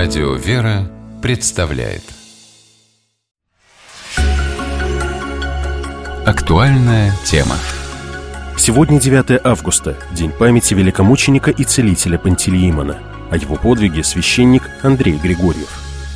Радио «Вера» представляет актуальная тема. Сегодня 9 августа, день памяти великомученика и целителя Пантелеимона. О его подвиге священник Андрей Григорьев.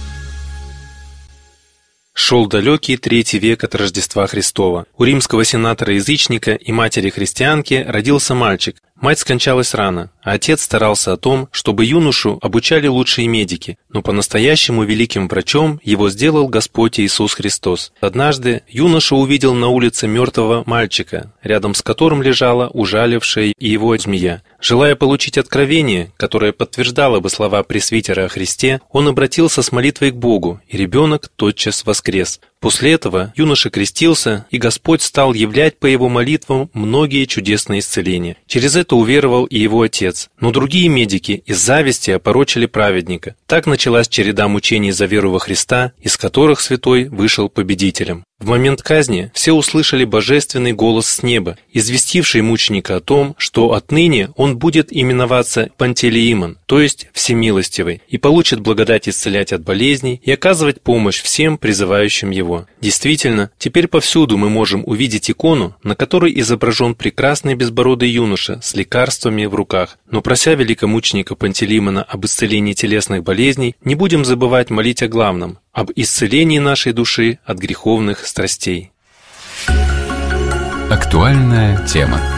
Шел далекий III век от Рождества Христова. У римского сенатора-язычника и матери-христианки родился мальчик. Мать скончалась рано, а отец старался о том, чтобы юношу обучали лучшие медики, но по-настоящему великим врачом его сделал Господь Иисус Христос. Однажды юноша увидел на улице мертвого мальчика, рядом с которым лежала ужалившая его змея. Желая получить откровение, которое подтверждало бы слова пресвитера о Христе, он обратился с молитвой к Богу, и ребенок тотчас воскрес. После этого юноша крестился, и Господь стал являть по его молитвам многие чудесные исцеления. Через это уверовал и его отец. Но другие медики из зависти опорочили праведника. Так началась череда мучений за веру во Христа, из которых святой вышел победителем. В момент казни все услышали божественный голос с неба, известивший мученика о том, что отныне он будет именоваться Пантелеимон, то есть Всемилостивый, и получит благодать исцелять от болезней и оказывать помощь всем призывающим его. Действительно, теперь повсюду мы можем увидеть икону, на которой изображен прекрасный безбородый юноша с лекарствами в руках. Но прося великомученика Пантелеимона об исцелении телесных болезней, не будем забывать молить о главном – об исцелении нашей души от греховных страстей. Актуальная тема.